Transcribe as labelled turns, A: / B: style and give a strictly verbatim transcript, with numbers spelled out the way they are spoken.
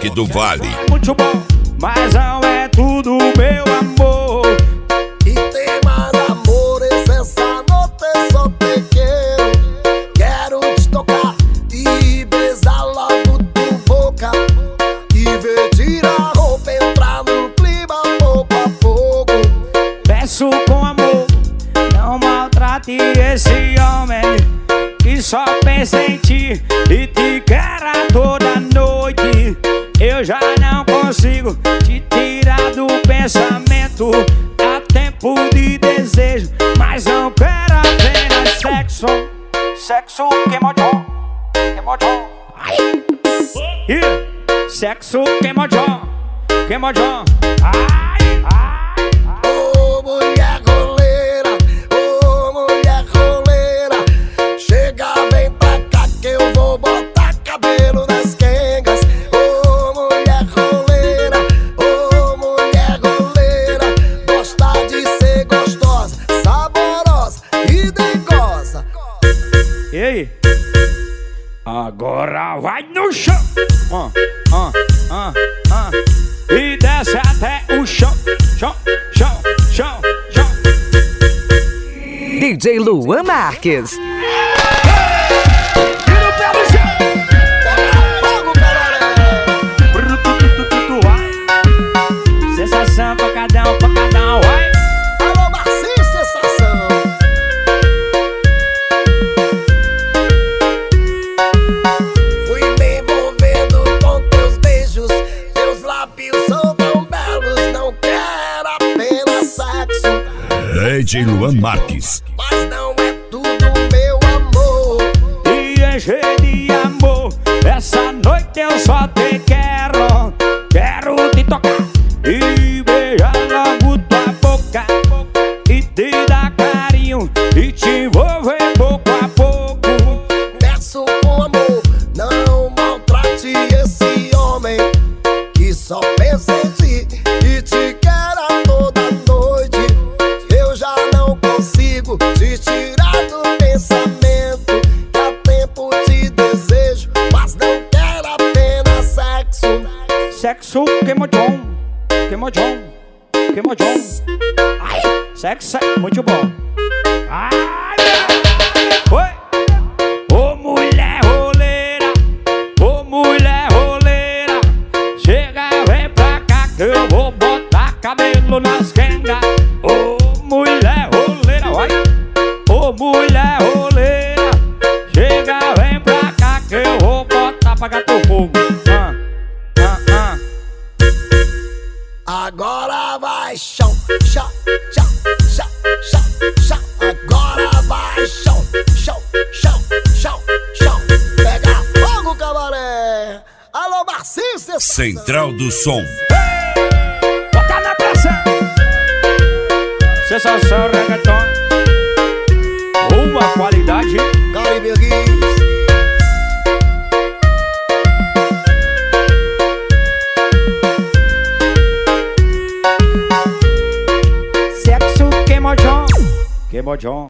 A: Rock do Vale.
B: Muito bom, mas não é tudo, meu amor.
C: E tem mais amores essa noite, só te quero. Quero te tocar e besar logo tua boca. E ver tirar a roupa, entrar no clima pouco a pouco.
B: Peço com amor, não maltrate esse homem que só pensa em ti e te quer a toda noite. Eu já não consigo te tirar do pensamento. Há tempo de desejo, mas não quero apenas sexo. Sexo queimodão, queimodão. Ai! Yeah. Sexo queimodão, queimodão. Ai, ai, ai.
C: Ô mulher roleira, ô mulher roleira, chega, vem pra cá que eu vou botar cabelo nas quengas. Ô mulher roleira, ô mulher roleira, gosta de ser gostosa, saborosa e dengosa.
B: E aí? Agora vai no chão, ah, ah, ah, ah. E desce até o chão, chão, chão, chão, chão.
D: D J Luan Marques.
B: Tira o pé do chão.
C: Pega fogo, galera.
B: Brututututu, vai. Sensação pra cada um, pra cada um, vai.
C: Alô, Marcinho, sensação. Fui me envolvendo com teus beijos, teus lábios são tão belos. Não quero apenas sexo,
A: D J Luan Marques.
C: mas não é tudo, meu amor.
B: E encher de amor, essa noite eu só te quero. Quero te tocar e beijar logo tua boca, e te dar carinho e te envolver pouco a pouco.
C: Peço com amor, não maltrate esse homem que só pensa em ti e te quer a toda noite. Eu já não consigo te tirar do pensamento. Há tempo de desejo, mas não quero apenas sexo.
B: Sexo queimodão, queimodão, queimodão. Ai, sexo é muito bom. Ai, oi. Ô mulher roleira, ô mulher roleira, chega, vem pra cá que eu vou botar cabelo nas quengas. Ô mulher roleira, vai. Ô mulher roleira, chega, vem pra cá que eu vou botar pra gato fogo. Ah, ah, ah.
C: Agora vai chão, chão, chão, chão, chão, chão. Agora vai chão, chão, chão, chão, chão. Pega fogo, cabaré. Alô, Marcinho, sensação.
A: Central do Som.
B: Bota na pressão. Sensação reggaeton. Uma qualidade.
C: Caribe Guiz.
B: Sexo queimodão, queimodão.